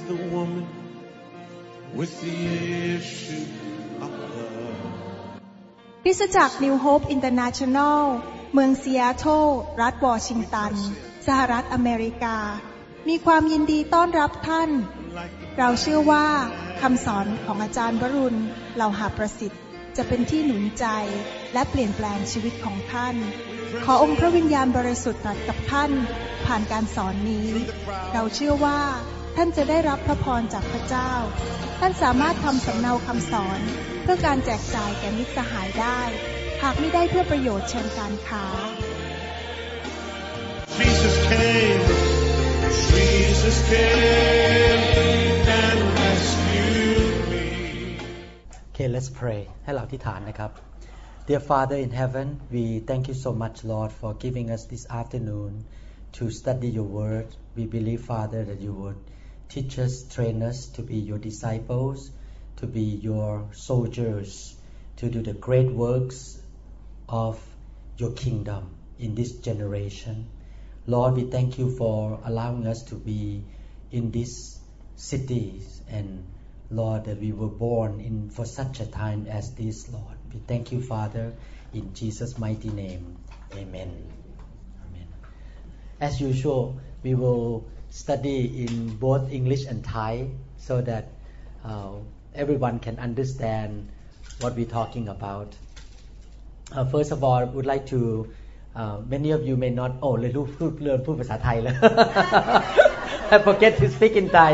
the woman with the issue of blood คริสตจักร New Hope International เมืองซีแอตเทิลรัฐวอชิงตันสหรัฐอเมริกามีความยินดีต้อนรับท่านเราเชื่อว่าคำสอนของอาจารย์วรุณเหล่าหาประสิทธิ์จะเป็นที่หนุนใจและเปลี่ยนแปลงชีวิตของท่านขอองค์พระวิญญาณบริสุทธิ์ตรัสกับท่านผ่านการสอนนี้เราเชื่อว่าท่านจะได้รับพระพรจากพระเจ้าท่านสามารถทำสำเนาคำสอนเพื่อการแจกจ่ายแก่มิตรสหายได้หากไม่ได้เพื่อประโยชน์เชิงการค้า Jesus came and rescued me Okay, let's pray ให้เราอธิษฐานนะครับ Dear Father in heaven, we thank you so much, Lord, for giving us this afternoon to study your word. We believe, Father, that you would teach us, train us to be your disciples, to be your soldiers, to do the great works of your kingdom in this generation. Lord, we thank you for allowing us to be in these cities and Lord, that we were born in for such a time as this, Lord. We thank you, Father, in Jesus' mighty name. Amen. Amen. As usual, we will study in both English and Thai so that everyone can understand what we're talking about. First of all, I would like to many of you may not เลยพูดภาษาไทยแล้ว I forget to speak in Thai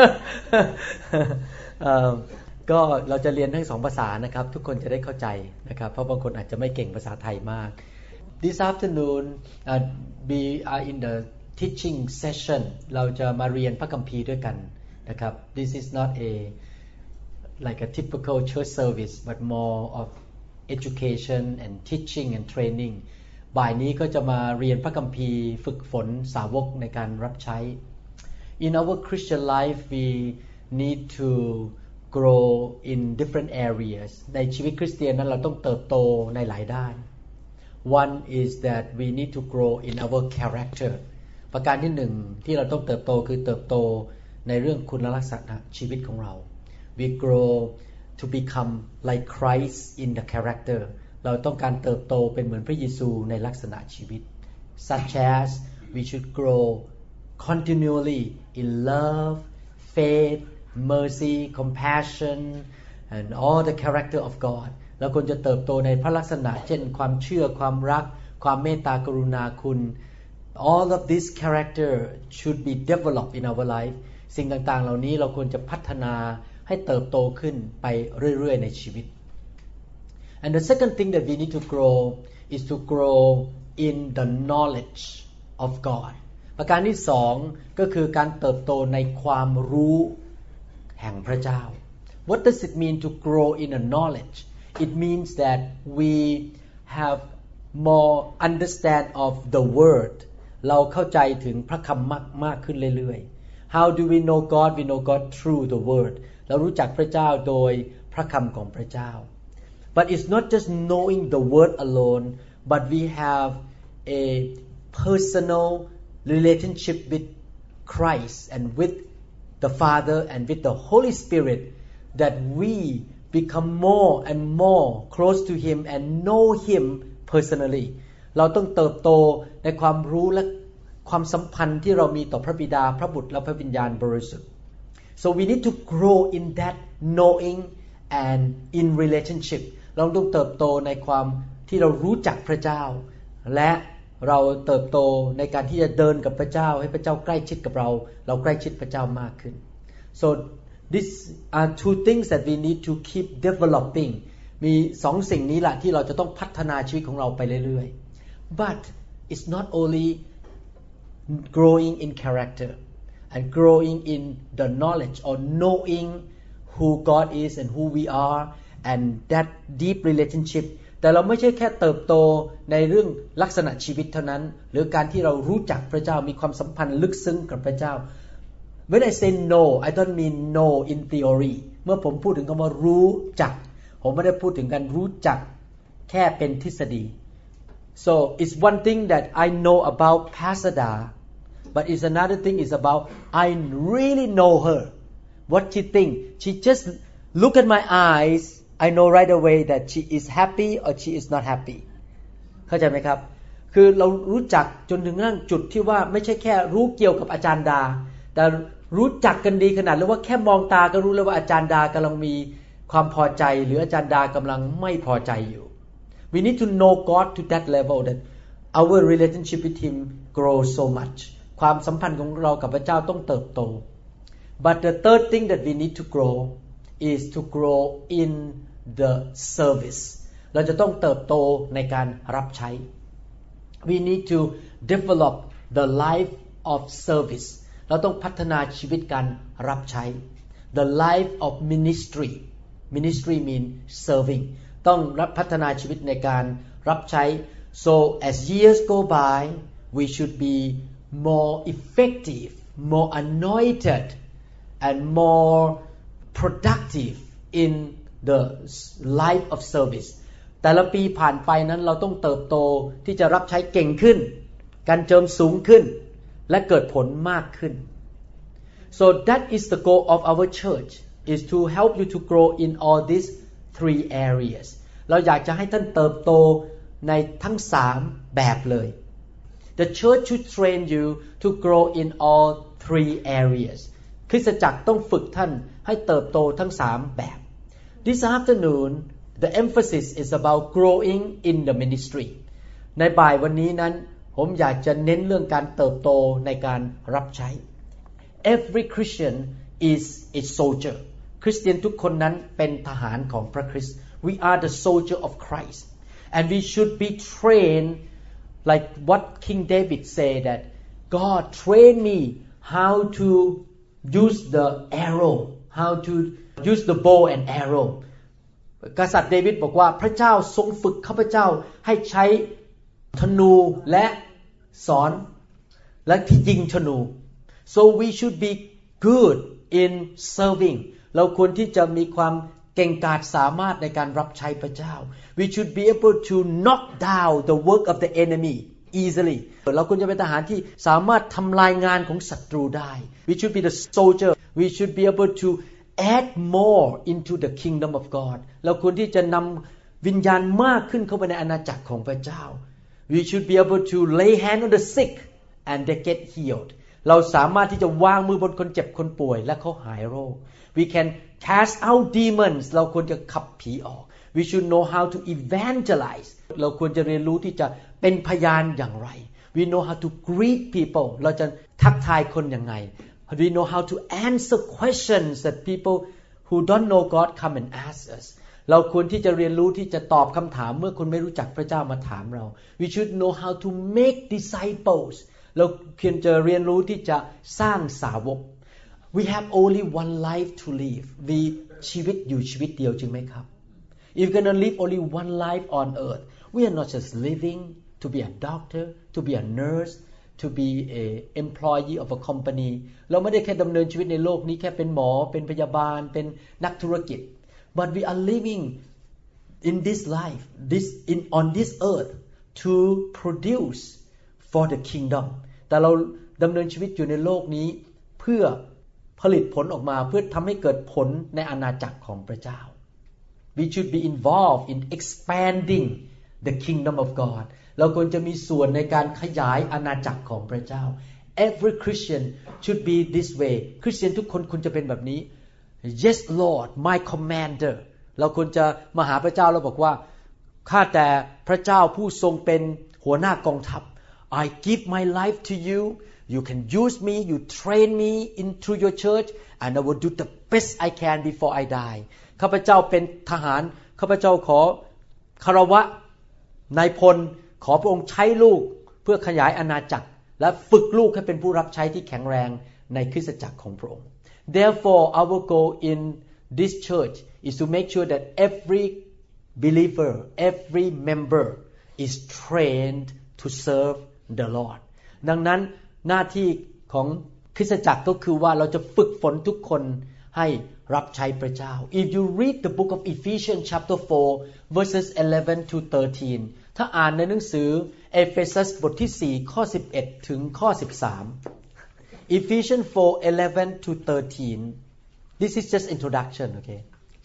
ก็เราจะเรียนทั้งสองภาษานะครับทุกคนจะได้เข้าใจนะครับเพราะบางคนอาจจะไม่เก่งภาษาไทยมาก This afternoon we are in the teaching session เราจะมาเรียนพระคัมภีร์ด้วยกันนะครับ This is not like a typical church service but more of education and teaching and training บ่ายนี้ก็จะมาเรียนพระคัมภีร์ฝึกฝนสาวกในการรับใช้ In our Christian life we need to grow in different areas ในชีวิตคริสเตียนนั้นเราต้องเติบโตในหลายด้าน One is that we need to grow in our character ประการที่หนึ่งที่เราต้องเติบโตคือเติบโตในเรื่องคุณลักษณะชีวิตของเรา We grow to become like Christ in the character เราต้องการเติบโตเป็นเหมือนพระเยซูในลักษณะชีวิต Such as we should grow continually in love, faith, mercy, compassion and all the character of God เราควรจะเติบโตในพระลักษณะเช่นความเชื่อความรักความเมตตากรุณาคุณ All of this character should be developed in our life สิ่งต่างๆเหล่านี้เราควรจะพัฒนาให้เติบโตขึ้นไปเรื่อยๆในชีวิต And the second thing that we need to grow is to grow in the knowledge of God ประการที่สองก็คือการเติบโตในความรู้แห่งพระเจ้า What does it mean to grow in a knowledge? It means that we have more understand of the word เราเข้าใจถึงพระคำมากขึ้นเรื่อยๆ How do we know God? We know God through the word เรารู้จักพระเจ้าโดยพระคำของพระเจ้า But it's not just knowing the word alone, but we have a personal relationship with Christ and with the Father and with the Holy Spirit that we become more and more close to Him and know Him personally เราต้องเติบโตในความรู้และความสัมพันธ์ที่เรามีต่อพระบิดาพระบุตรและพระวิญญาณบริสุทธิ์ So we need to grow in that knowing and in relationship เราต้องเติบโตในความที่เรารู้จักพระเจ้าและเราเติบโตในการที่จะเดินกับพระเจ้าให้พระเจ้าใกล้ชิดกับเราใกล้ชิดพระเจ้ามากขึ้น So these are two things that we need to keep developing มีสองสิ่งนี้แหละที่เราจะต้องพัฒนาชีวิตของเราไปเรื่อยๆ But it's not only growing in character and growing in the knowledge or knowing who God is and who we are and that deep relationship แต่เราไม่ใช่แค่เติบโตในเรื่องลักษณะชีวิตเท่านั้นหรือการที่เรารู้จักพระเจ้ามีความสัมพันธ์ลึกซึ้งกับพระเจ้า When I say know I don't mean know in theory เมื่อผมพูดถึงคำว่ารู้จักผมไม่ได้พูดถึงการรู้จักแค่เป็นทฤษฎี So it's one thing that I know about Pastor Da but it's another thing is about I really know her what she think. She just look at my eyes. I know right away that she is happy or she is not happy. เข้าใจไหมครับคือเรารู้จักจนถึงนั่งจุดที่ว่าไม่ใช่แค่รู้เกี่ยวกับอาจารย์ดาแต่รู้จักกันดีขนาดเลยว่าแค่มองตาก็รู้เลยว่าอาจารย์ดากำลังมีความพอใจหรืออาจารย์ดากำลังไม่พอใจอยู่ We need to know God to that level that our relationship with Him grows so much ความสัมพันธ์ของเรากับพระเจ้าต้องเติบโต But the third thing that we need to grow is to grow in the service เราจะต้องเติบโตในการรับใช้ We need to develop the life of service เราต้องพัฒนาชีวิตการรับใช้ The life of ministry Ministry mean serving ต้องพัฒนาชีวิตในการรับใช้ So as years go by we should be more effective more anointed and more productive in the life of service แต่ละปีผ่านไปนั้นเราต้องเติบโตที่จะรับใช้เก่งขึ้นการเจิมสูงขึ้นและเกิดผลมากขึ้น So that is the goal of our church is to help you to grow in all these three areas เราอยากจะให้ท่านเติบโตในทั้ง3แบบเลย The church should train you to grow in all three areas คริสตจักรต้องฝึกท่านให้เติบโตทั้ง3แบบ This afternoon the emphasis is about growing in the ministry ในบ่ายวันนี้นั้นผมอยากจะเน้นเรื่องการเติบโตในการรับใช้ Every Christian is a soldier คริสเตียนทุกคนนั้นเป็นทหารของพระคริสต์ We are the soldier of Christ and we should be trained like what King David said that God train me how to use the arrow how to use the bow and arrow กษัตริย์เดวิดบอกว่าพระเจ้าทรงฝึกข้าพเจ้าให้ใช้ธนูและศรและที่ยิงธนู so we should be good in serving เราควรที่จะมีความเก่งกาจสามารถในการรับใช้พระเจ้า we should be able to knock down the work of the enemy easily เราควรจะเป็นทหารที่สามารถทำลายงานของศัตรูได้ we should be the soldier we should be able to add more into the kingdom of God เราควรที่จะนำวิญญาณมากขึ้นเข้าไปในอาณาจักรของพระเจ้า we should be able to lay hand on the sick and they get healed เราสามารถที่จะวางมือบนคนเจ็บคนป่วยและเขาหายโรค we can cast out demons เราควรจะขับผีออก we should know how to evangelize เราควรจะเรียนรู้ที่จะเป็นพยานอย่างไร we know how to greet people เราจะทักทายคนอย่างไรWe know how to answer questions that people who don't know God come and ask us เราควรที่จะเรียนรู้ที่จะตอบคำถามเมื่อคนไม่รู้จักพระเจ้ามาถามเรา We should know how to make disciples เราควรจะเรียนรู้ที่จะสร้างสาวก We have only one life to live มีชีวิตอยู่ชีวิตเดียวจริงไหมครับ If we're gonna live only one life on earth we are not just living to be a doctor to be a nurse to be a employee of a company เราไม่ได้แค่ดำเนินชีวิตในโลกนี้แค่เป็นหมอเป็นพยาบาลเป็นนักธุรกิจ but we are living in this life on this earth to produce for the kingdom แต่เราดำเนินชีวิตอยู่ในโลกนี้เพื่อผลิตผลออกมาเพื่อทำให้เกิดผลในอาณาจักรของพระเจ้า we should be involved in expanding the kingdom of God เราควรจะมีส่วนในการขยายอาณาจักรของพระเจ้า Every Christian should be this way คริสเตียนทุกคนควรจะเป็นแบบนี้ Yes Lord my commander เราควรจะมาหาพระเจ้าแล้วบอกว่าข้าแต่พระเจ้าผู้ทรงเป็นหัวหน้ากองทัพ I give my life to you you can use me you train me into your church and I will do the best I can before I die ข้าพเจ้าเป็นทหารข้าพเจ้าขอคารวะนายพลขอพระองค์ใช้ลูกเพื่อขยายอาณาจักรและฝึกลูกให้เป็นผู้รับใช้ที่แข็งแรงในคริสตจักรของพระองค์ Therefore our goal in this church is to make sure that every believer every member is trained to serve the Lord ดังนั้นหน้าที่ของคริสตจักรก็คือว่าเราจะฝึกฝนทุกคนให้รับใช้พระเจ้า If you read the book of Ephesians chapter 4 verses 11 to 13 ถ้าอ่านในหนังสือเอเฟซัสบทที่4ข้อ11ถึงข้อ13 Ephesians 4:11 to 13 This is just introduction, okay?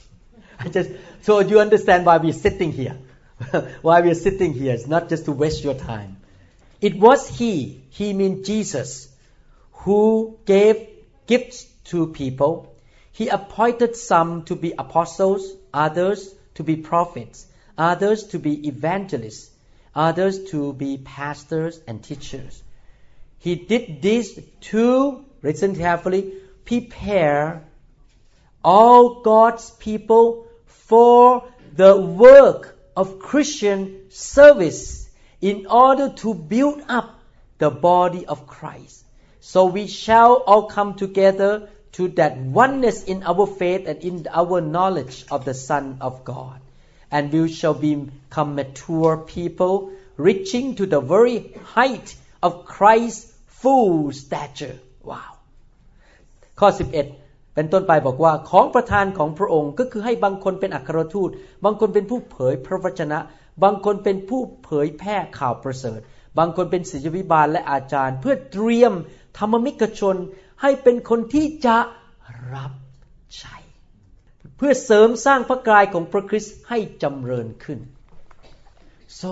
So you understand why we're sitting here. Why we're sitting here. It's not just to waste your time. It was he means Jesus, who gave gifts to people. He appointed some to be apostles, others to be prophets, others to be evangelists, others to be pastors and teachers. He did this to, listen carefully, prepare all God's people for the work of Christian service in order to build up the body of Christ. So we shall all come together to that oneness in our faith and in our knowledge of the Son of God. And we shall become mature people, reaching to the very height of Christ's full stature. Wow. ข้อ 11 เป็นต้นไปบอกว่าของประทานของพระองค์ก็คือให้บางคนเป็นอัครทูตบางคนเป็นผู้เผยพระวจนะบางคนเป็นผู้เผยแพร่ข่าวประเสริฐบางคนเป็นศิษยาภิบาลและอาจารย์เพื่อเตรียมธรรมมิกชนให้เป็นคนที่จะรับใช้เพื่อเสริมสร้างพระกายของพระคริสต์ให้จำเริญขึ้น So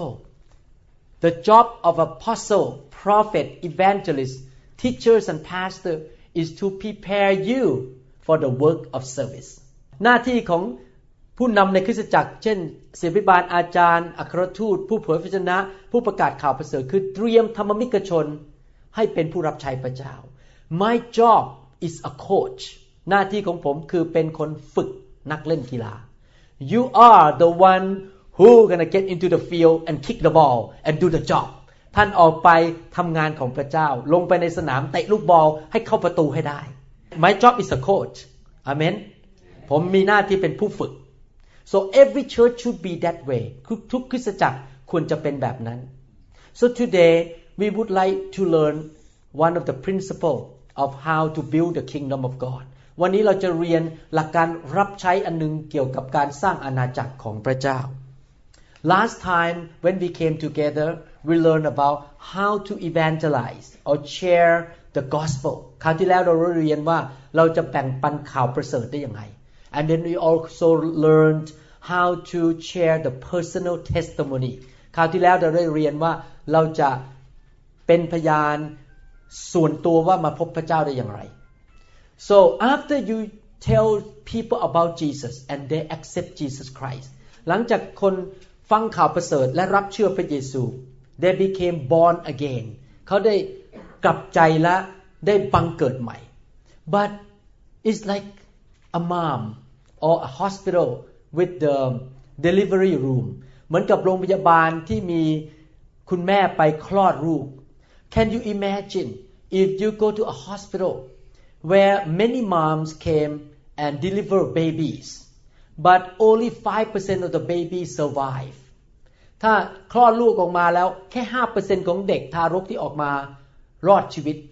the job of apostle, prophet, evangelist, teachers and pastor is to prepare you for the work of service หน้าที่ของผู้นำในคริสตจักรเช่นศิษยาภิบาลอาจารย์อัครทูตผู้เผยพระวจนะผู้ประกาศข่าวประเสริฐคือเตรียมธรรมมิกชนให้เป็นผู้รับใช้พระเจ้า My job is a coach หน้าที่ของผมคือเป็นคนฝึกนักเล่นกีฬา You are the one who gonna get into the field and kick the ball and do the job ท่านออกไปทำงานของพระเจ้าลงไปในสนามเตะลูกบอลให้เข้าประตูให้ได้ My job is a coach Amen ผมมีหน้าที่เป็นผู้ฝึก So every church should be that way ทุกคริสตจักรควรจะเป็นแบบนั้น So today we would like to learn one of the principles of how to build the kingdom of God วันนี้เราจะเรียนหลักการรับใช้อันนึงเกี่ยวกับการสร้างอาณาจักรของพระเจ้า Last time when we came together we learned about how to evangelize or share the gospel คราวที่แล้วเราเรียนว่าเราจะแบ่งปันข่าวประเสริฐได้ยังไง And then we also learned how to share the personal testimony คราวที่แล้วเราได้เรียนว่าเราจะเป็นพยานส่วนตัวว่ามาพบพระเจ้าได้อย่างไร So after you tell people about Jesus and they accept Jesus Christ หลังจากคนฟังข่าวประเสริฐและรับเชื่อพระเยซู they became born again เขาได้กลับใจและได้บังเกิดใหม่ but it's like a mom or a hospital with the delivery room เหมือนกับโรงพยาบาลที่มีคุณแม่ไปคลอดลูก Can you imagine if you go to a hospital where many moms came and deliver babies but only 5% of the babies survive ถ้าคลอดลูกออกมาแล้วแค่ 5% ของเด็กทารกที่ออกมารอดชีวิต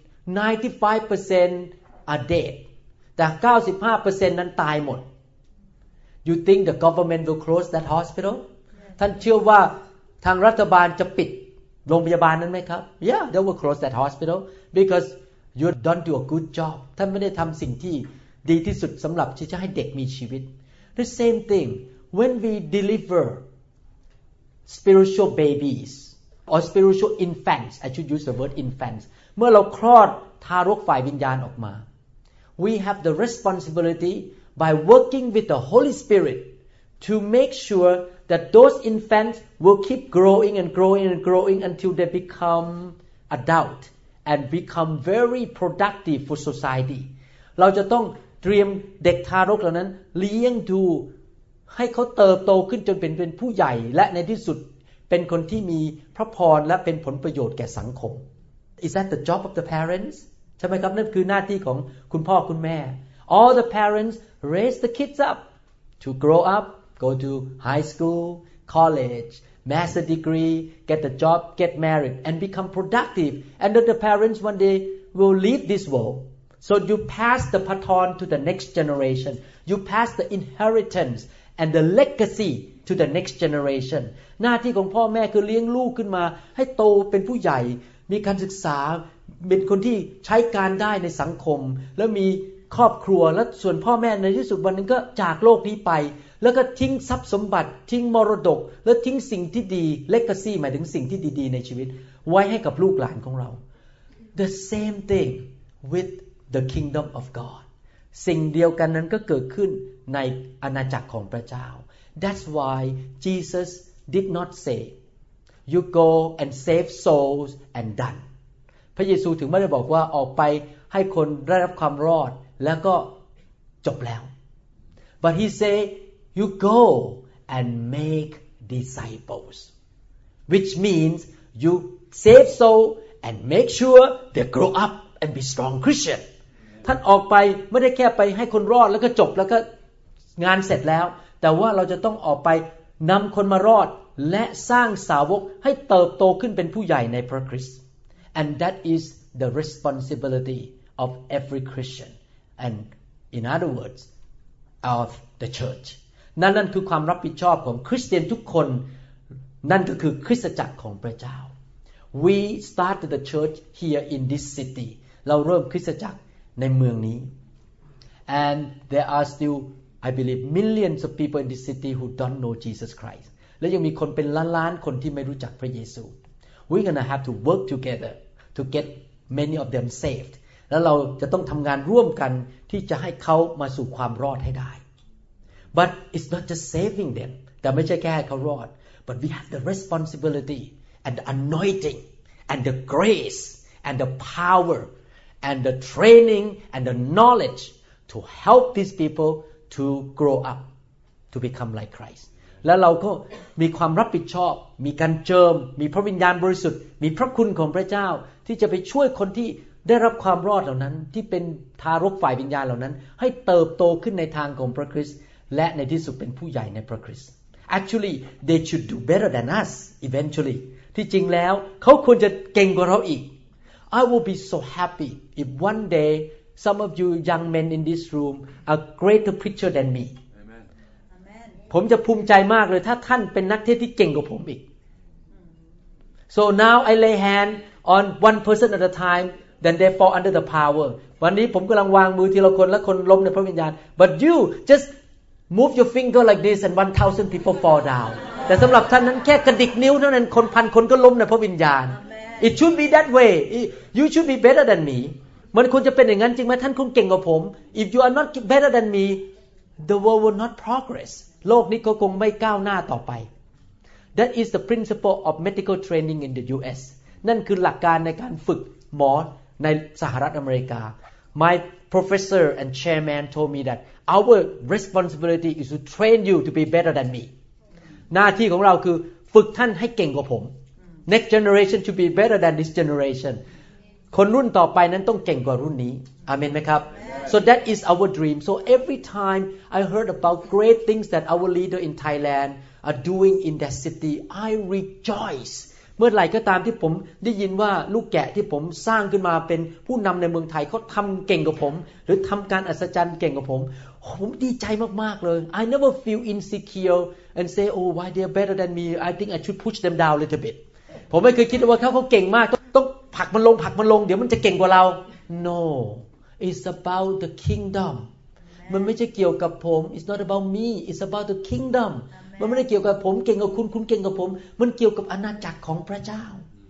95% are dead แต่ 95% นั้นตายหมด You think the government will close that hospital ท่านเชื่อว่าทางรัฐบาลจะปิดโรงพยาบาลนั้นไหมครับ Yeah they will close that hospital because you don't do a good job ท่านไม่ได้ทำสิ่งที่ดีที่สุดสำหรับที่จะให้เด็กมีชีวิต The same thing when we deliver spiritual babies or spiritual infants I should use the word infants เมื่อเราคลอดทารกฝ่ายวิญญาณออกมา We have the responsibility by working with the Holy Spirit to make sure that those infants will keep growing and growing and growing until they become adult and become very productive for society เราจะต้องเตรียมเด็กทารกเหล่านั้นเลี้ยงดูให้เขาเติบโตขึ้นจนเป็นผู้ใหญ่และในที่สุดเป็นคนที่มีพระพรและเป็นผลประโยชน์แก่สังคม Is that the job of the parents ใช่ไหมครับนั่นคือหน้าที่ของคุณพ่อคุณแม่ All the parents raise the kids up to grow up go to high school college master degree get a job get married and become productive and then the parents one day will leave this world so you pass the baton to the next generation you pass the inheritance and the legacy to the next generation หน้าที่ของพ่อแม่คือเลี้ยงลูกขึ้นมาให้โตเป็นผู้ใหญ่มีการศึกษาเป็นคนที่ใช้การได้ในสังคมแล้วมีครอบครัวและส่วนพ่อแม่ในที่สุดวันนึงก็จากโลกนี้ไปแล้วก็ทิ้งทรัพย์สมบัติทิ้งมรดกและทิ้งสิ่งที่ดี legacy หมายถึงสิ่งที่ดีๆในชีวิตไว้ให้กับลูกหลานของเรา The same thing with the kingdom of God สิ่งเดียวกันนั้นก็เกิดขึ้นในอาณาจักรของพระเจ้า That's why Jesus did not say you go and save souls and done พระเยซูถึงไม่ได้บอกว่าออกไปให้คนได้รับความรอดแล้วก็จบแล้ว But he say you go and make disciples which means you save soul and make sure they grow up and be strong Christian ท่านออกไปไม่ได้แค่ไปให้คนรอดแล้วก็จบแล้วก็งานเสร็จแล้วแต่ว่าเราจะต้องออกไปนำคนมารอดและสร้างสาวกให้เติบโตขึ้นเป็นผู้ใหญ่ในพระคริสต์ and that is the responsibility of every Christian and in other words of the church นั่นคือความรับผิดชอบของคริสเตียนทุกคนนั่นก็คือคริสตจักรของพระเจ้า We started the church here in this city เราเริ่มคริสตจักรในเมืองนี้ and there are still I believe millions of people in this city who don't know Jesus Christ และยังมีคนเป็นล้านๆคนที่ไม่รู้จักพระเยซู We're gonna have to work together to get many of them saved แล้วเราจะต้องทำงานร่วมกันที่จะให้เขามาสู่ความรอดให้ได้ But it's not just saving them แต่ไม่ใช่แค่ให้เขารอด But we have the responsibility and the anointing and the grace and the power and the training and the knowledge to help these people to grow up to become like Christ แล้วเราก็มีความรับผิดชอบมีการเจิมมีพระวิญญาณบริสุทธิ์มีพระคุณของพระเจ้าที่จะไปช่วยคนที่ได้รับความรอดเหล่านั้นที่เป็นทารกฝ่ายวิญญาณเหล่านั้นให้เติบโตขึ้นในทางของพระคริสต์และในที่สุดเป็นผู้ใหญ่ในพระคริสต์ Actually they should do better than us eventually ที่จริงแล้วเขาควรจะเก่งกว่าเราอีก I will be so happy if one day some of you young men in this room are greater preacher than me ผมจะภูมิใจมากเลยถ้าท่านเป็นนักเทศน์ที่เก่งกว่าผมอีก So now I lay hand on one person at a time then they fall under the power วันนี้ผมกำลังวางมือทีละคนและคนล้มในพระวิญญาณ But you just move your finger like this and 1,000 people fall down แต่สำหรับท่านนั้นแค่กระดิกนิ้วเท่านั้นคนพันคนก็ล้มในพระวิญญาณ It should be that way you should be better than me มันควรจะเป็นอย่างนั้นจริงไหมท่านคงเก่งกว่าผม If you are not better than me the world will not progress โลกนี้ก็คงไม่ก้าวหน้าต่อไป That is the principle of medical training in the US นั่นคือหลักการในการฝึกหมอในสหรัฐอเมริกา My professor and chairman told me that our responsibility is to train you to be better than me หน้าที่ของเราคือฝึกท่านให้เก่งกว่าผม Next generation to be better than this generation คนรุ่นต่อไปนั้นต้องเก่งกว่ารุ่นนี้อาเมนไหมครับ So that is our dream So every time I heard about great things that our leader in Thailand are doing in that city I rejoice เมื่อไหร่ก็ตามที่ผมได้ยินว่าลูกแกะที่ผมสร้างขึ้นมาเป็นผู้นำในเมืองไทยเขาทำเก่งกว่าผมหรือทำการอัศจรรย์เก่งกว่าผมดีใจมากๆเลย I never feel insecure and say oh why they are better than me I think I should push them down a little bit ผมไม่เคยคิดว่าเขาเก่งมากต้องผลักมันลงเดี๋ยวมันจะเก่งกว่าเรา No it's about the kingdom มันไม่ใช่เกี่ยวกับผม It's not about me It's about the kingdom มันไม่ได้เกี่ยวกับผมเก่งกว่าคุณเก่งกว่าผมมันเกี่ยวกับอาณาจักรของพระเจ้า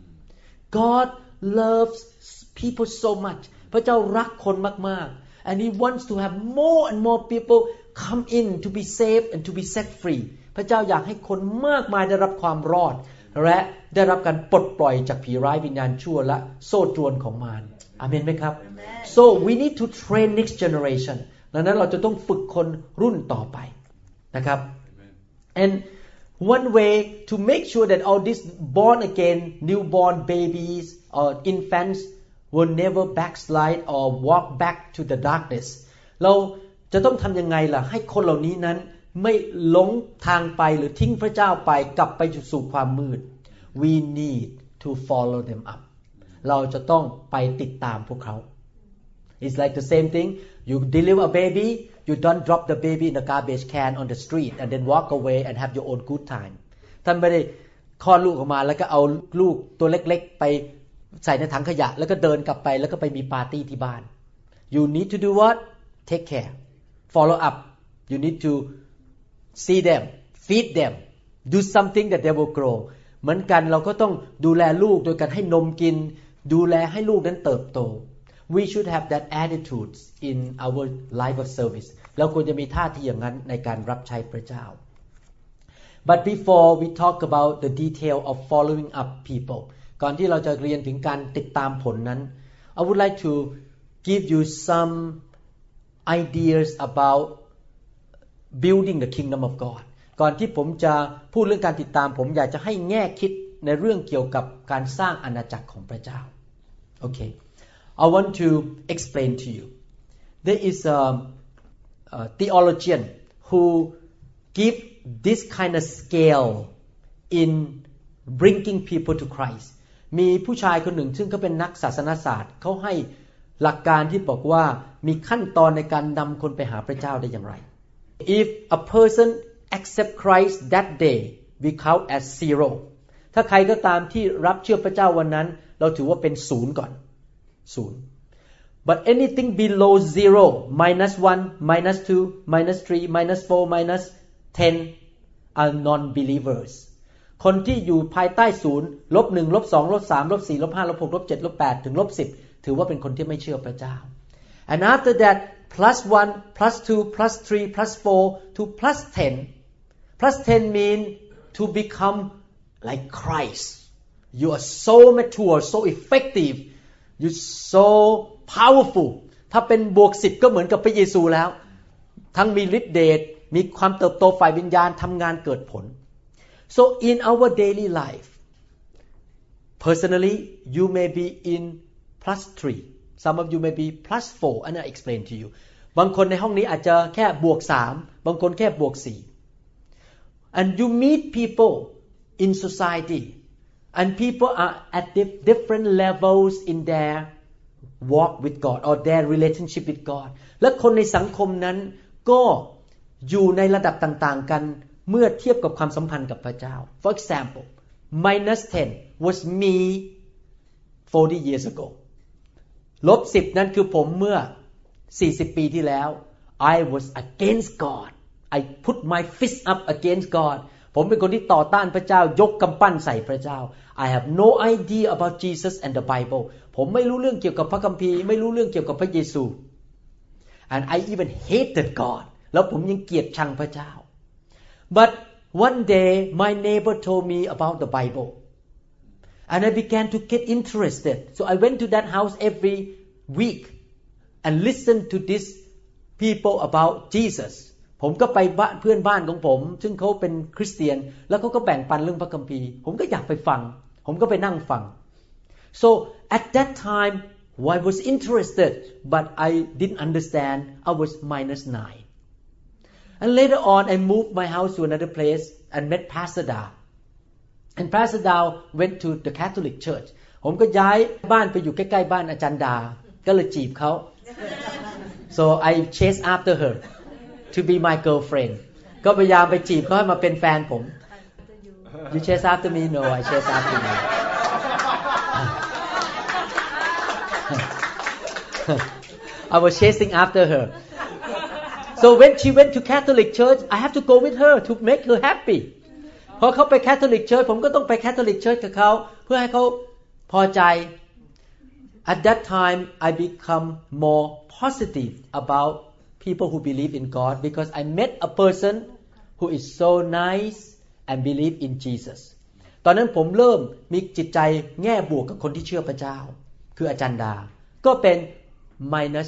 God loves people so much พระเจ้ารักคนมากๆ and He wants to have more and more people come in to be saved and to be set free พระเจ้าอยากให้คนมากมายได้รับความรอดและได้รับการปลดปล่อยจากผีร้ายวิญญาณชั่วและโซ่ตรวนของมารอาเมนไหมครับ So we need to train next generation ดังนั้นเราจะต้องฝึกคนรุ่นต่อไปนะครับ And one way to make sure that all these born again newborn babies or infants will never backslide or walk back to the darkness เราจะต้องทำยังไงล่ะให้คนเหล่านี้นั้นไม่หลงทางไปหรือทิ้งพระเจ้าไปกลับไปสู่ความมืด We need to follow them up เราจะต้องไปติดตามพวกเขา It's like the same thing you deliver a baby you don't drop the baby in the garbage can on the street and then walk away and have your own good time ท่านไม่ได้คลอดลูกออกมาแล้วก็เอาลูกตัวเล็กๆไปใส่ในถังขยะแล้วก็เดินกลับไปแล้วก็ไปมีปาร์ตี้ที่บ้าน You need to do what take care follow up you need to see them feed them do something that they will grow เหมือนกันเราก็ต้องดูแลลูกโดยการให้นมกินดูแลให้ลูกนั้นเติบโต we should have that attitude in our life of service เราควรจะมีท่าทีอย่างนั้นในการรับใช้พระเจ้า but before we talk about the detail of following up people ก่อนที่เราจะเรียนถึงการติดตามผลนั้น I would like to give you some ideas about building the kingdom of God ก่อนที่ผมจะพูดเรื่องการติดตามผมอยากจะให้แง่คิดในเรื่องเกี่ยวกับการสร้างอาณาจักรของพระเจ้า Okay I want to explain to you there is a theologian who give this kind of scale in bringing people to Christ มีผู้ชายคนหนึ่งซึ่งเขาเป็นนักศาสนศาสตร์เขาให้หลักการที่บอกว่ามีขั้นตอนในการนำคนไปหาพระเจ้าได้อย่างไร If a person accept Christ that day we count as zero ถ้าใครก็ตามที่รับเชื่อพระเจ้าวันนั้นเราถือว่าเป็นศูนย์ก่อนศูนย์ but anything below zero minus 1 minus 2 minus 3 minus 4 minus 10 are non-believers คนที่อยู่ภายใต้ศูนย์ลบ1ลบ2ลบ3ลบ4ลบ5ลบ6ลบ7ลบ8ถึงลบ10ถือว่าเป็นคนที่ไม่เชื่อพระเจ้า and after that plus 1 plus 2 plus 3 plus 4 to plus 10 plus 10 mean to become like Christ you are so mature so effective you so powerful ถ้าเป็นบวก10ก็เหมือนกับพระเยซูแล้วทั้งมีฤทธิ์เดชมีความเติบโตฝ่ายวิญญาณทำงานเกิดผล so in our daily life personally you may be in plus 3 some of you may be plus 4 and I explain to you บางคนในห้องนี้อาจจะแค่บวก3บางคนแค่บวก4 and you meet people in society and people are at different levels in their walk with God or their relationship with God และคนในสังคมนั้นก็อยู่ในระดับต่างๆกันเมื่อเทียบกับความสัมพันธ์กับพระเจ้า For example minus 10 was me 40 years ago ลบ10นั้นคือผมเมื่อ40ปีที่แล้ว I was against God I put my fist up against God ผมเป็นคนที่ต่อต้านพระเจ้ายกกำปั้นใส่พระเจ้า I have no idea about Jesus and the Bible ผมไม่รู้เรื่องเกี่ยวกับพระคัมภีร์ไม่รู้เรื่องเกี่ยวกับพระเยซู and I even hated God แล้วผมยังเกลียดชังพระเจ้า but one day my neighbor told me about the Bible and I began to get interested so I went to that house every week and listened to these people about Jesus ผมก็ไปบ้านเพื่อนบ้านของผมซึ่งเขาเป็นคริสเตียนแล้วเขาก็แบ่งปันเรื่องพระคัมภีร์ผมก็อยากไปฟังผมก็ไปนั่งฟัง so at that time I was interested but I didn't understand I was minus 9 and later on I moved my house to another place and met Pastor Da and Pastor Da went to the Catholic Church ผมก็ย้ายบ้านไปอยู่ใกล้ๆบ้านอาจารย์ดาก็เลยจีบเขา so I chased after her to be my girlfriend ก็พยายามไปจีบเขาให้มาเป็นแฟนผม you chase after me no I chase after you I was chasing after her so when she went to Catholic Church I have to go with her to make her happy พอเขาไป Catholic Church ผมก็ต้องไป Catholic Church กับเขาเพื่อให้เขาพอใจ At that time I become more positive about people who believe in God because I met a person who is so nice and believe in Jesus ตอนนั้นผมเริ่มมีจิตใจแง่บวกกับคนที่เชื่อพระเจ้าคืออาจารย์ดาก็เป็น minus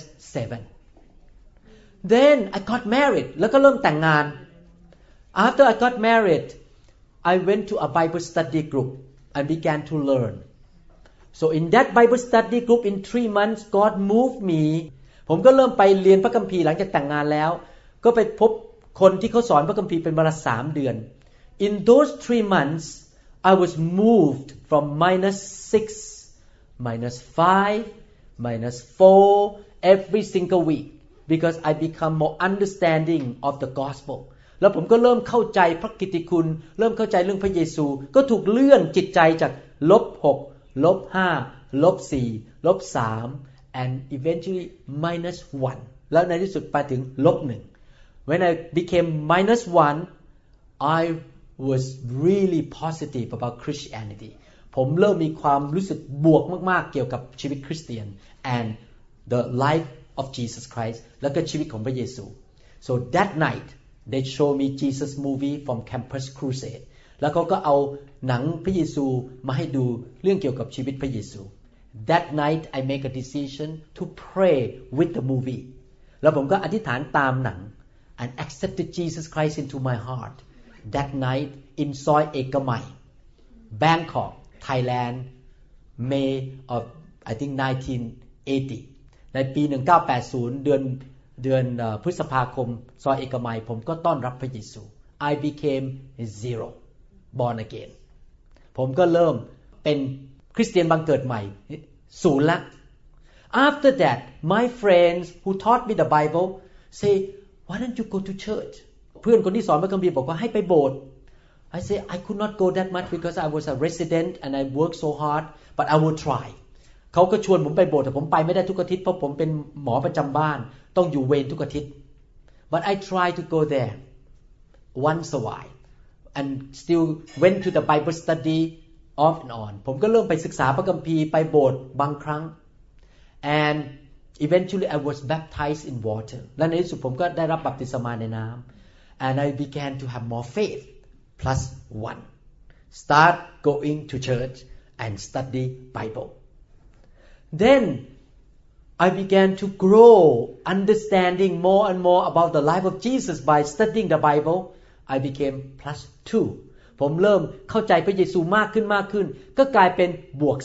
7 then I got married แล้วก็เริ่มแต่งงาน after I got married I went to a Bible study group and began to learn so in that Bible study group in 3 months God moved me ผมก็เริ่มไปเรียนพระคัมภีร์หลังจากแต่งงานแล้วก็ไปพบคนที่เขาสอนพระคัมภีร์เป็นเวลา3 เดือน in those 3 months I was moved from minus 6 minus 5 minus 4 every single week because I become more understanding of the gospel แล้วผมก็เริ่มเข้าใจพระกิตติคุณเริ่มเข้าใจเรื่องพระเยซูก็ถูกเลื่อนจิตใจจากลบ6ลบ5ลบ4ลบ3 and eventually -1 แล้วในที่สุดไปถึง-1 When I became -1 I was really positive about Christianity ผมเริ่มมีความรู้สึกบวกมากๆเกี่ยวกับชีวิตคริสเตียน and the life of Jesus Christ แล้วก็ชีวิตของพระเยซู So that night they show me Jesus movie from Campus Crusade แล้วเขาก็เอาหนังพระเยซูมาให้ดูเรื่องเกี่ยวกับชีวิตพระเยซู That night I make a decision to pray with the movie แล้วผมก็อธิษฐานตามหนัง and accepted Jesus Christ into my heart That night in ซอยเอกมัย Bangkok Thailand May of I think 1980 ในปี 1980 เดือนพฤษภาคมซอยเอกมัยผมก็ต้อนรับพระเยซู I became zero born again ผมก็เริ่มเป็นคริสเตียนบังเกิดใหม่0ละ After that my friends who taught me the Bible say why don't you go to church เพื่อนคนที่สอนพระคัมภีร์บอกว่าให้ไปโบสถ์ I say I could not go that much because I was a resident and I worked so hard but I will try เขาก็ชวนผมไปโบสถ์แต่ผมไปไม่ได้ทุกอาทิตย์เพราะผมเป็นหมอประจำบ้านต้องอยู่เวรทุกอาทิตย์ but I try to go there once a while and still went to the Bible study off and on ผมก็เริ่มไปศึกษาพระคัมภีร์ไปโบสถ์บางครั้ง and eventually I was baptized in water และในที่สุดผมก็ได้รับบัพติศมาในน้ำ and I began to have more faith plus 1 start going to church and study Bible then I began to grow understanding more and more about the life of Jesus by studying the Bible I became plus 2 ผมเริ่มเข้าใจพระเยซูมากขึ้นก็กลายเป็นบวก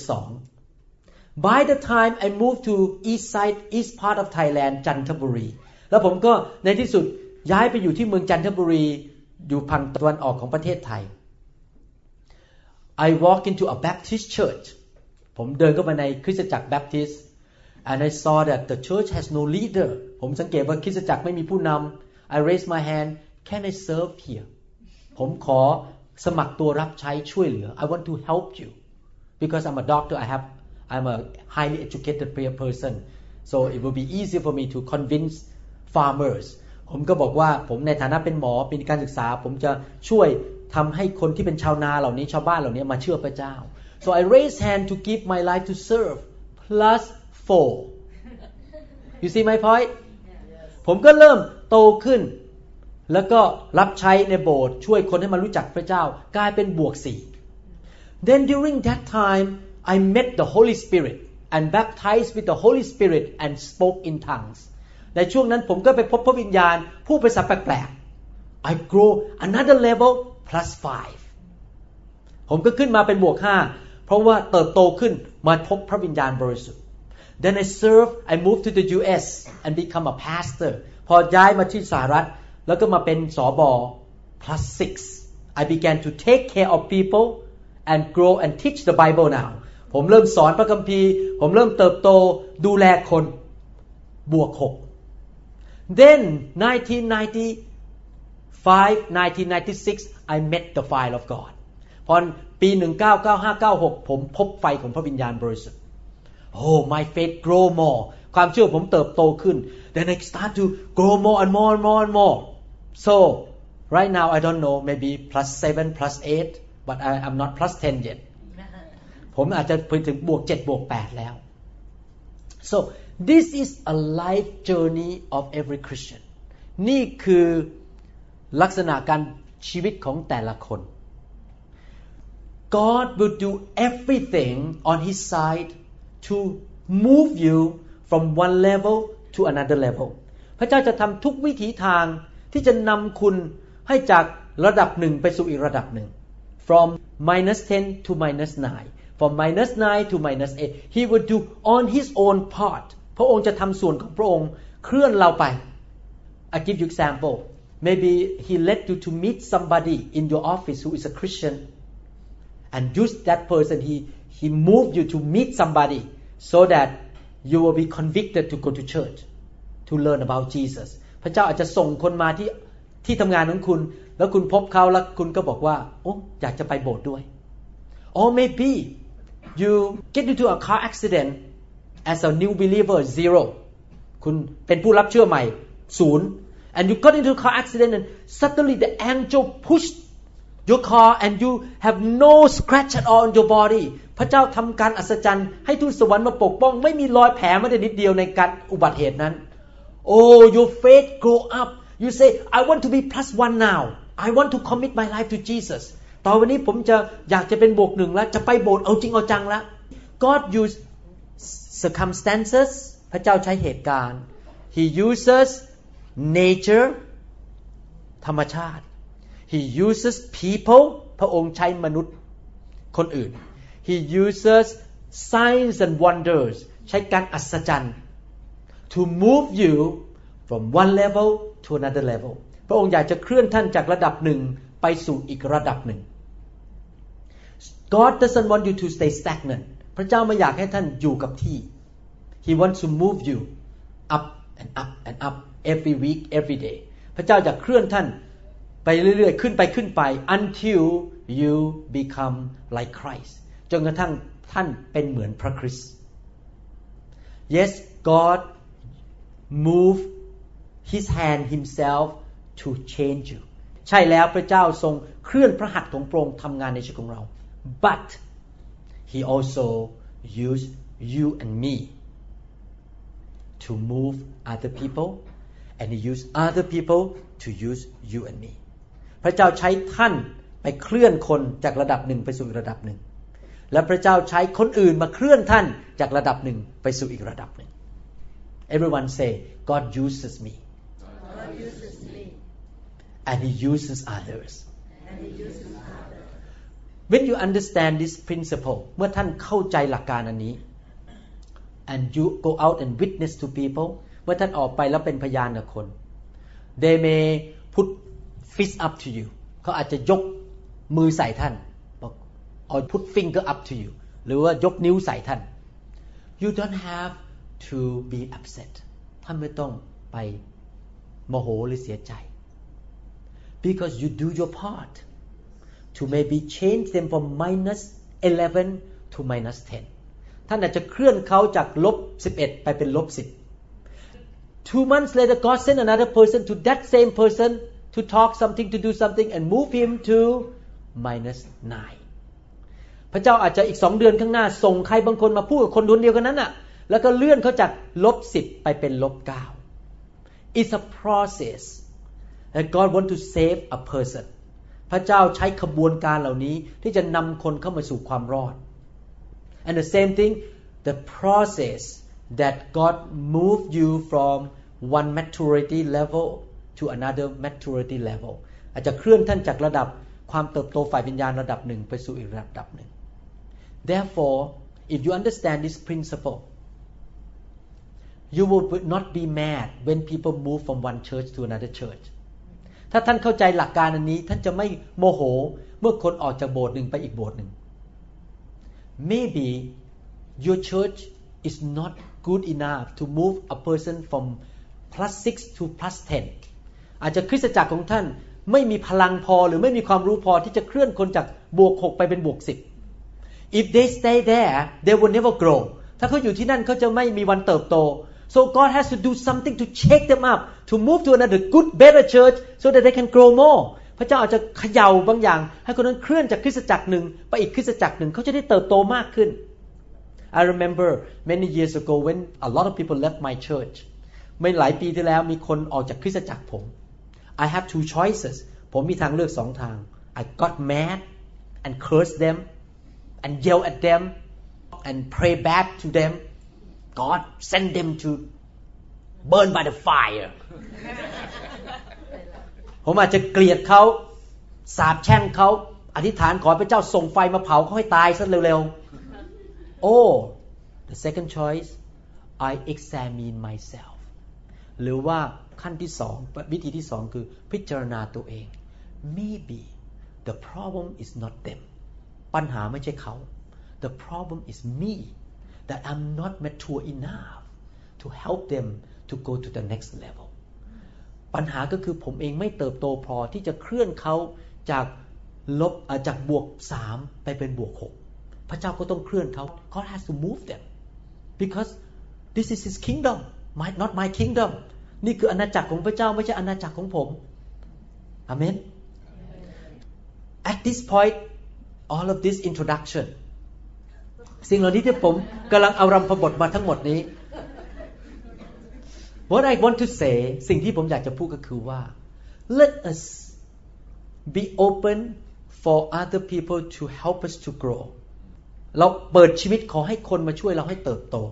2 By the time I moved to east part of Thailand จันทบุรีแล้วผมก็ในที่สุดย้ายไปอยู่ที่เมืองจันทบุรีอยู่ฝั่งตะวันออกของประเทศไทย I walked into a Baptist church ผมเดินเข้ามาในคริสตจักรแบปทิสต์ and I saw that the church has no leader ผมสังเกตว่าคริสตจักรไม่มีผู้นำ I raised my hand can I serve here ผมขอสมัครตัวรับใช้ช่วยเหลือ I want to help you because I'm a doctor I'm a highly educated person so it will be easy for me to convince farmers ผมก็บอกว่าผมในฐานะเป็นหมอเป็นการศึกษาผมจะช่วยทำให้คนที่เป็นชาวนาเหล่านี้ชาวบ้านเหล่านี้มาเชื่อพระเจ้า so I raised hand to give my life to serve plus 4 you see my point ผมก็เริ่มโตขึ้นแล้วก็รับใช้ในโบสถ์ช่วยคนให้มารู้จักพระเจ้ากลายเป็นบวก4 then during that time I met the Holy Spirit and baptized with the Holy Spirit and spoke in tongues ในช่วงนั้นผมก็ไปพบพระวิญญาณพูดภาษาแปลกๆ I grow another level plus 5 ผมก็ขึ้นมาเป็นบวก5เพราะว่าเติบโตขึ้นมาพบพระวิญญาณบริสุทธิ์ then I moved to the US and become a pastor พอย้ายมาที่สหรัฐแล้วก็มาเป็นสบ plus 6 I began to take care of people and grow and teach the Bible now ผมเริ่มสอนพระคัมภีร์ผมเริ่มเติบโตดูแลคนบวก6 then 1996 I met the fire of God พอปี 1995-96 ผมพบไฟของพระวิญญาณบริสุทธิ์ Oh my faith grow more ความเชื่อผมเติบโตขึ้น then I start to grow more and more and more and more so right now I don't know maybe plus 7 plus 8 but I'm not plus 10 yet ผมอาจจะไปถึงบวก7บวก8แล้ว so this is a life journey of every Christian นี่คือลักษณะการชีวิตของแต่ละคน God will do everything on His side to move you from one level to another level พระเจ้าจะทำทุกวิถีทางที่จะนำคุณให้จากระดับหนึ่งไปสู่อีกระดับหนึ่ง from -10 to -9 from -9 to -8 He will do on His own part พระองค์จะทำส่วนของพระองค์เคลื่อนเราไป I give you example maybe He led you to meet somebody in your office who is a Christian and use that person He moved you to meet somebody so that you will be convicted to go to church to learn about Jesus พระเจ้าอาจจะส่งคนมาที่ทำงานของคุณแล้วคุณพบเขาแล้วคุณก็บอกว่าโอ้อยากจะไปโบสถ์ด้วย or maybe you get into a car accident as a new believer 0 คุณเป็นผู้รับเชื่อใหม่0 and you got into a car accident and suddenly the angel pushed your car and you have no scratch at all on your body พระเจ้าทำการอัศจรรย์ให้ทูตสวรรค์มาปกป้องไม่มีรอยแผลแม้แต่นิดเดียวในการอุบัติเหตุนั้น Oh your faith grow up you say I want to be +1 now I want to commit my life to Jesus ต่อวันนี้ผมจะอยากจะเป็นบวก1แล้วจะไปโบสถ์เอาจริงเอาจังแล้ว God use circumstances พระเจ้าใช้เหตุการณ์ He uses nature ธรรมชาติ He uses people พระองค์ใช้มนุษย์คนอื่น He uses signs and wonders ใช้การอัศจรรย์ to move you from one level to another level พระองค์อยากจะเคลื่อนท่านจากระดับหนึ่งไปสู่อีกระดับหนึ่ง God doesn't want you to stay stagnant พระเจ้าไม่อยากให้ท่านอยู่กับที่ He wants to move you up and up and up every week every day พระเจ้าอยากเคลื่อนท่านไปเรื่อยๆขึ้นไป until you become like Christ จนกระทั่งท่านเป็นเหมือนพระคริสต์ Yes God move His hand Himself to change you ใช่แล้วพระเจ้าทรงเคลื่อนพระหัตถ์ของพระองค์ทำงานในชีวิตของเรา but He also used you and me to move other people and He used other people to use you and me พระเจ้าใช้ท่านไปเคลื่อนคนจากระดับหนึ่งไปสู่อีกระดับหนึ่งและพระเจ้าใช้คนอื่นมาเคลื่อนท่านจากระดับหนึ่งไปสู่อีกระดับหนึ่ง Everyone say God uses me God uses me and He uses others When you understand this principle เมื่อท่านเข้าใจหลักการอันนี้ and you go out and witness to people เมื่อท่านออกไปแล้วเป็นพยานกับคน they may put fist up to you เขาอาจจะยกมือใส่ท่านบอก or put finger up to you หรือว่ายกนิ้วใส่ท่าน you don't have to be upset ท่านไม่ต้องไปโมโหหรือเสียใจ because you do your part to maybe change them from -11 to -10 ท่านอาจจะเคลื่อนเขาจาก-11 ไปเป็น-10 2 months later God sent another person to that same person to talk something to do something and move him to -9 พระเจ้าอาจจะอีก2เดือนข้างหน้าส่งใครบางคนมาพูดกับคนเดียวกันนั้นน่ะแล้วก็เลื่อนเขาจาก-10 ไปเป็น-9 It's a process that God want to save a personพระเจ้าใช้ขบวนการเหล่านี้ที่จะนำคนเข้ามาสู่ความรอด and the same thing the process that God moved you from one maturity level to another maturity level อาจจะเคลื่อนท่านจากระดับความเติบโตฝ่ายวิญญาณระดับหนึ่งไปสู่อีกระดับหนึ่ง therefore if you understand this principle you will not be mad when people move from one church to another churchถ้าท่านเข้าใจหลักการอันนี้ท่านจะไม่โมโหเมื่อคนออกจากโบสถ์หนึ่งไปอีกโบสถ์หนึ่ง Maybe your church is not good enough to move a person from +6 to +10 อาจจะคริสตจักรของท่านไม่มีพลังพอหรือไม่มีความรู้พอที่จะเคลื่อนคนจาก+6ไปเป็น+10 If they stay there they will never grow ถ้าเขาอยู่ที่นั่นเขาจะไม่มีวันเติบโตSo God has to do something to shake them up to move to another good better church so that they can grow more พระเจ้าอาจจะเขย่าบางอย่างให้คนนั้นเคลื่อนจากคริสตจักรหนึ่งไปอีกคริสตจักรหนึ่งเขาจะได้เติบโตมากขึ้น I remember many years ago when a lot of people left my church ไม่หลายปีที่แล้วมีคนออกจากคริสตจักรผม I have two choices ผมมีทางเลือก2ทาง I got mad and cursed them and yelled at them and pray bad to them God send them to burn by the fire ผมอาจจะเกลียดเขาสาปแช่งเขาอธิษฐานขอพระเจ้าส่งไฟมาเผาเขาให้ตายซะเร็วๆ Or the second choice I examine myself หรือว่าขั้นที่2วิธีที่2คือพิจารณาตัวเอง Maybe the problem is not them ปัญหาไม่ใช่เขา The problem is me that I'm not mature enough to help them to go to the next level ปัญหาก็คือผมเองไม่เติบโตพอที่จะเคลื่อนเขาจาก+3ไปเป็น+6พระเจ้าก็ต้องเคลื่อนเขา God has to move them because This is His kingdom, not my kingdom. นี่คืออาณาจักรของพระเจ้าไม่ใช่อาณาจักรของผมอาเมน At this point all of this introduction สิ่งเหล่านี้ที่ผมกำลังเอารำพบทมาทั้งหมดนี้ What I want to say สิ่งที่ผมอยากจะพูดก็คือว่า Let us be open for other people to help us to grow เราเปิดชีวิตขอให้คนมาช่วยเราให้เติบโต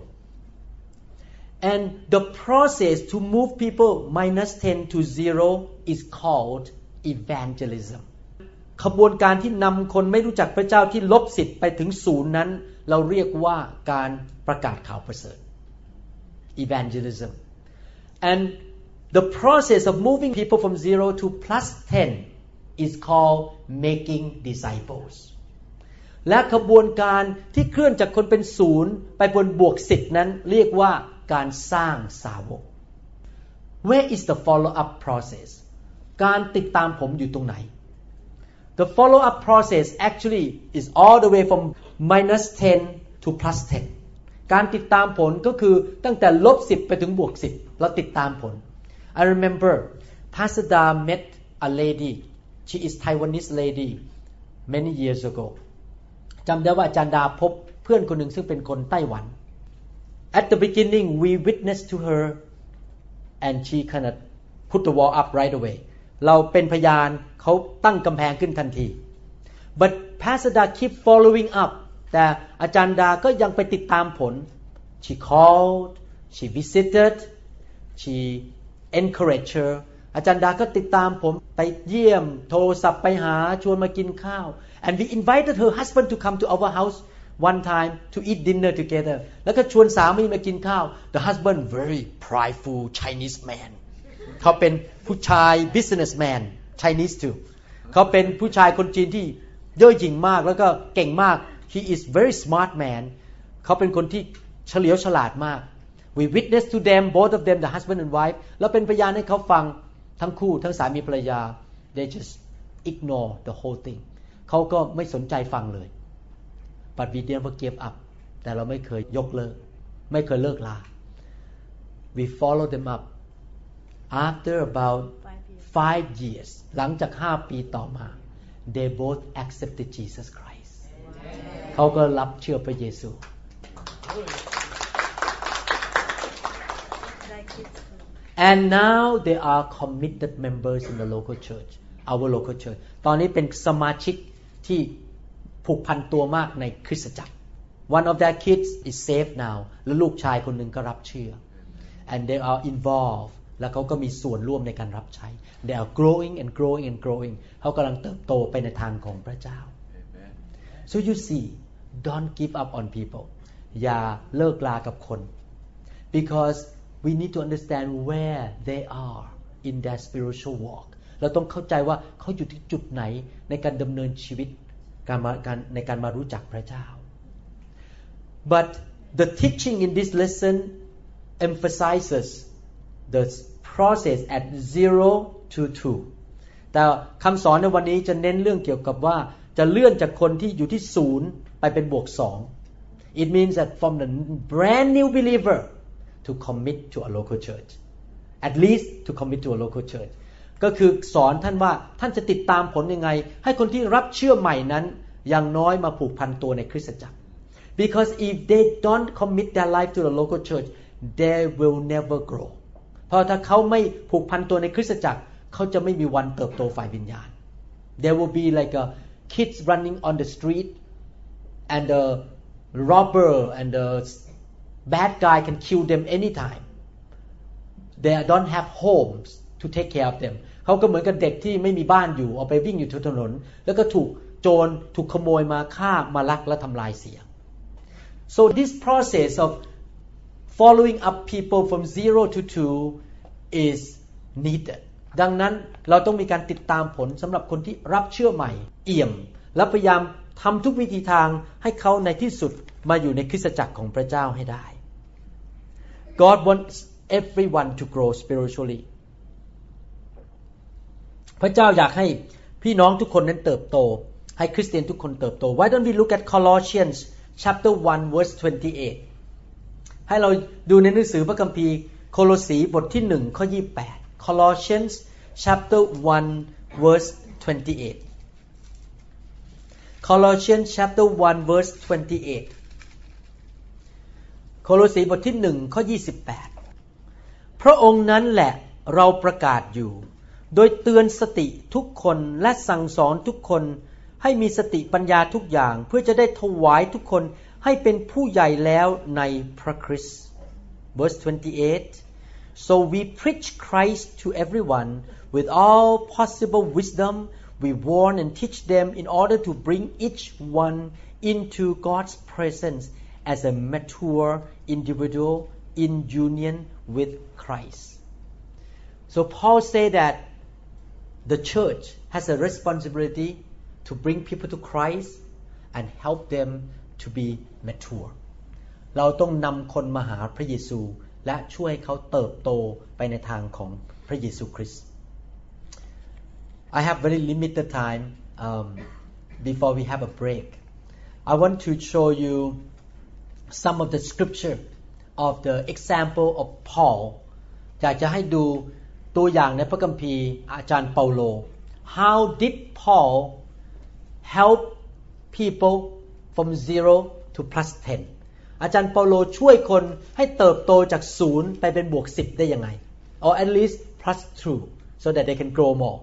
And the process to move people -10 to 0 is called evangelism ขบวนการที่นำคนไม่รู้จักพระเจ้าที่-10ไปถึง0นั้นเราเรียกว่าการประกาศข่าวประเสริฐ evangelism and the process of moving people from 0 to +10 is called making disciples และขบวนการที่เคลื่อนจากคนเป็น0ไปบนบวก10นั้นเรียกว่าการสร้างสาวก Where is the follow up process การติดตามผมอยู่ตรงไหน The follow up process actually is all the way from -10 to +10 การติดตามผลก็คือตั้งแต่-10ไปถึงบวก10เราติดตามผล I remember Pastor Da met a lady she is Taiwanese lady many years ago จำได้ว่าอาจารย์ดาพบเพื่อนคนหนึ่งซึ่งเป็นคนไต้หวัน At the beginning we witnessed to her and she kind of put the wall up right away เราเป็นพยานเขาตั้งกำแพงขึ้นทันที But Pastor Da keep following up แต่อาจารย์ดาก็ยังไปติดตามผล She called she visited she encouraged her อาจารย์ดาก็ติดตามผมไปเยี่ยมโทรศัพท์ไปหาชวนมากินข้าว and we invited her husband to come to our house one time to eat dinner together แล้วก็ชวนสามีมากินข้าว the husband very prideful Chinese man เขาเป็นผู้ชาย businessman Chinese too เขาเป็นผู้ชายคนจีนที่เย่อหยิ่งมากแล้วก็เก่งมาก he is very smart man เขาเป็นคนที่เฉลียวฉลาดมาก we witness to them both of them the husband and wife แล้วเป็นพยานให้เขาฟังทั้งคู่ทั้งสามีภรรยา they just ignore the whole thing เขาก็ไม่สนใจฟังเลย but we never gave up แต่เราไม่เคยยกเลิกไม่เคยเลิกลา we follow them up after about 5 years หลังจาก5 ปีต่อมา they both accepted Jesus Christ เขาก็รับเชื่อพระเยซู And now they are committed members in the local church, our local church. ตอนนี้เป็นสมาชิกที่ผูกพันตัวมากในคริสตจักร One of their kids is saved now และลูกชายคนหนึ่งก็รับเชื่อ And they are involved และเขาก็มีส่วนร่วมในการรับใช้ They are growing and growing and growing เขากำลังเติบโตไปในทางของพระเจ้า So you see, don't give up on people. อย่าเลิกลากับคน Because we need to understand where they are in their spiritual walk เราต้องเข้าใจว่าเขาอยู่ที่จุดไหนในการดำเนินชีวิตในการมารู้จักพระเจ้า But the teaching in this lesson emphasizes the process at 0 to 2 แต่คำสอนในวันนี้จะเน้นเรื่องเกี่ยวกับว่าจะเลื่อนจากคนที่อยู่ที่0ไปเป็นบวก2 It means that from the brand new believer to commit to a local church at least to commit to a local church ก็คือสอนท่านว่าท่านจะติดตามผลยังไงให้คนที่รับเชื่อใหม่นั้นอย่างน้อยมาผูกพันตัวในคริสตจักร because if they don't commit their life to the local church they will never grow เพราะถ้าเขาไม่ผูกพันตัวในคริสตจักรเขาจะไม่มีวันเติบโตฝ่ายวิญญาณ There will be like a kids running on the street and the robber and the bad guy can kill them anytime. They don't have homes to take care of them. เขาก็เหมือนกับเด็กที่ไม่มีบ้านอยู่เอาไปวิ่งอยู่ถนนแล้วก็ถูกโจรถูกขโมยมาฆ่ามาลักและทำลายเสีย So this process of following up people from 0 to 2 is needed. ดังนั้นเราต้องมีการติดตามผลสำหรับคนที่รับเชื่อใหม่เอี่ยมและพยายามทำทุกวิธีทางให้เขาในที่สุดมาอยู่ในคริสตจักรของพระเจ้าให้ได้ God wants everyone to grow spiritually พระเจ้าอยากให้พี่น้องทุกคนนั้นเติบโตให้คริสเตียนทุกคนเติบโต Why don't we look at Colossians chapter 1 verse 28 ให้เราดูในหนังสือพระคัมภีร์โคโลสีบทที่1ข้อ28 Colossians chapter 1 verse 28 Colossians chapter 1 verse 28โคโลสีบทที่1ข้อ28พระองค์นั้นแหละเราประกาศอยู่โดยเตือนสติทุกคนและสั่งสอนทุกคนให้มีสติปัญญาทุกอย่างเพื่อจะได้ถวายทุกคนให้เป็นผู้ใหญ่แล้วในพระคริสต์ verse 28 so we preach Christ to everyone with all possible wisdom we warn and teach them in order to bring each one into God's presence as a mature individual in union with Christ. So Paul said that the church has a responsibility to bring people to Christ and help them to be mature. เราต้องนำคนมาหาพระเยซูและช่วยเขาเติบโตไปในทางของพระเยซูคริสต์ I have very limited time before we have a break. I want to show you some of the scripture of the example of Paul อยากจะให้ดูตัวอย่างในพระคัมภีร์อาจารย์เปาโล How did Paul help people from 0 to plus 10 อาจารย์เปาโลช่วยคนให้เติบโตจาก0ไปเป็นบวก10ได้ยังไง or at least plus 2 so that they can grow more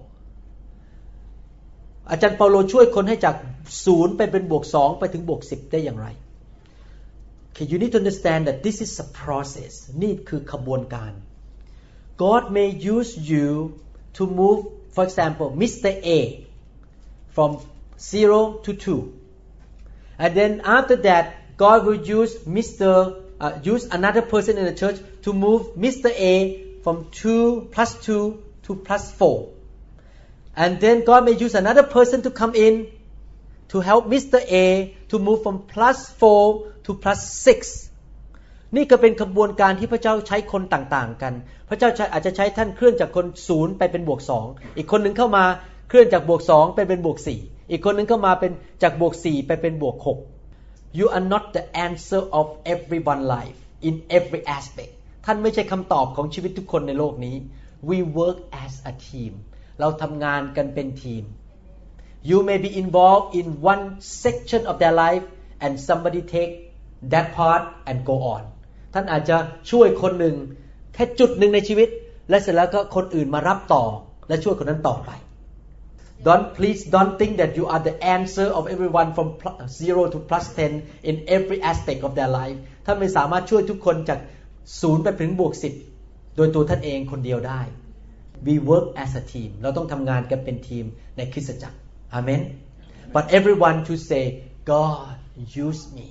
อาจารย์เปาโลช่วยคนให้จาก0ไปเป็นบวก2ไปถึงบวก10ได้อย่างไรOkay, you need to understand that this is a process. นี่คือขบวนการ God may use you to move, for example, Mr. A from 0 to 2. And then after that, God will use another person in the church to move Mr. A from 2 plus 2 to plus 4. And then God may use another person to come in to help Mr. A to move from plus 4 to plus 6 นี่ก็เป็นขบวนการที่พระเจ้าใช้คนต่างๆกันพระเจ้าอาจจะใช้ท่านเคลื่อนจากคน0ไปเป็นบวก2อีกคนนึงเข้ามาเคลื่อนจากบวก2ไปเป็นบวก4อีกคนนึงเข้ามาเป็นจากบวก4ไปเป็นบวก6 You are not the answer of everyone's life in every aspect ท่านไม่ใช่คำตอบของชีวิตทุกคนในโลกนี้ We work as a team เราทำงานกันเป็นทีม You may be involved in one section of their life and somebody take that part and go on ท่านอาจจะช่วยคนหนึ่งแค่จุดหนึ่งในชีวิตและเสร็จแล้วก็คนอื่นมารับต่อและช่วยคนนั้นต่อไป Please don't think that you are the answer of everyone from 0 to plus 10 in every aspect of their life ท่านไม่สามารถช่วยทุกคนจาก0ไปถึงบวก10โดยตัวท่านเองคนเดียวได้ We work as a team เราต้องทำงานกันเป็นทีมในคริสตจักร Amen But everyone to say God use me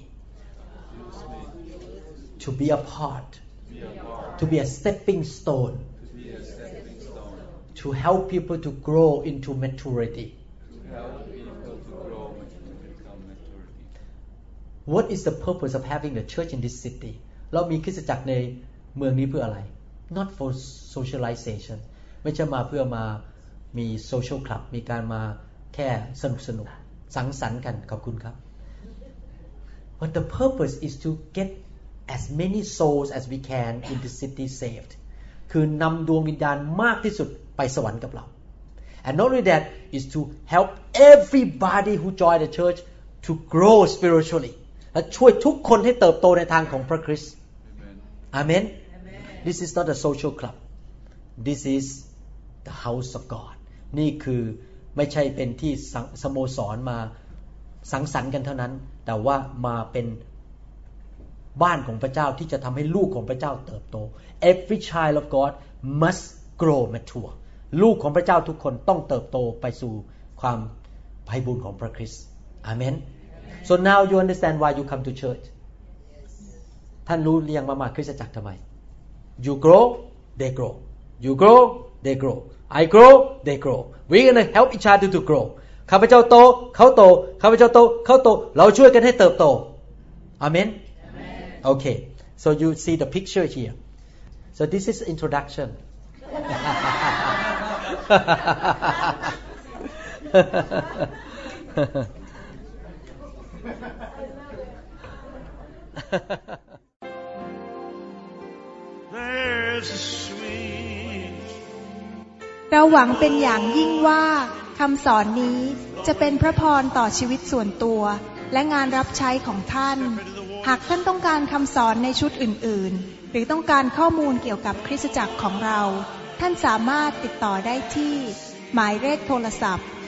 to be a part to be a stepping stone to help people to grow into maturity What is the purpose of having the church in this city เรามีคริสตจักรในเมืองนี้เพื่ออะไร Not for socialization ไม่ใช่มาเพื่อมามี social club มีการมาแค่สนุกสังสรรค์กันขอบคุณครับ But the purpose is to get as many souls as we can in the city saved คือนำดวงวิญญาณมากที่สุดไปสวรรค์กับเรา And not only that is to help everybody who join the church to grow spiritually และช่วยทุกคนให้เติบโตในทางของพระคริสต์ Amen This is not a social club This is the house of God นี่คือไม่ใช่เป็นที่สโมสรมาสังสรรค์กันเท่านั้นแต่ว่ามาเป็นบ้านของพระเจ้าที่จะทำให้ลูกของพระเจ้าเติบโต Every child of God must grow mature ลูกของพระเจ้าทุกคนต้องเติบโตไปสู่ความไพบูลย์ของพระคริสต์ Amen So now you understand why you come to church ท่านรู้เรียงมาคริสตจักรทำไม You grow they grow You grow they grow I grow they grow We're gonna help each other to grow ข้าพเจ้าโตเขาโตข้าพเจ้าโตเขาโตเราช่วยกันให้เติบโต Amen Okay so you see the picture here so this is introduction there's a sweet เราหวังเป็นอย่างยิ่งว่าคำสอนนี้จะเป็นพระพรต่อชีวิตส่วนตัวและงานรับใช้ของท่านหากท่านต้องการคำสอนในชุดอื่นๆหรือต้องการข้อมูลเกี่ยวกับคริสตจักรของเราท่านสามารถติดต่อได้ที่หมายเลขโทรศัพท์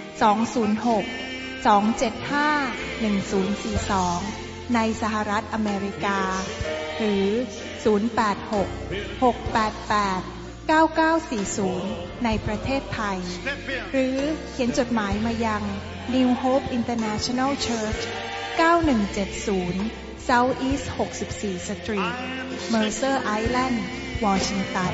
206-275-1042ในสหรัฐอเมริกาหรือ086-688-9940ในประเทศไทยหรือเขียนจดหมายมายัง New Hope International Church 9170 South East 64 Street Mercer Island Washington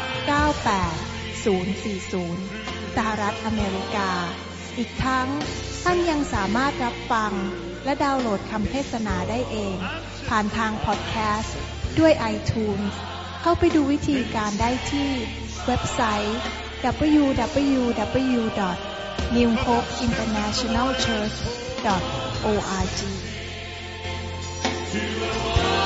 98040 สหรัฐอเมริกาอีกทั้งท่านยังสามารถรับฟังและดาวน์โหลดคำเทศนาได้เองผ่านทางพอดแคสต์ด้วย iTunes เข้าไปดูวิธีการได้ที่เว็บไซต์ www.newhopeinternationalchurch.org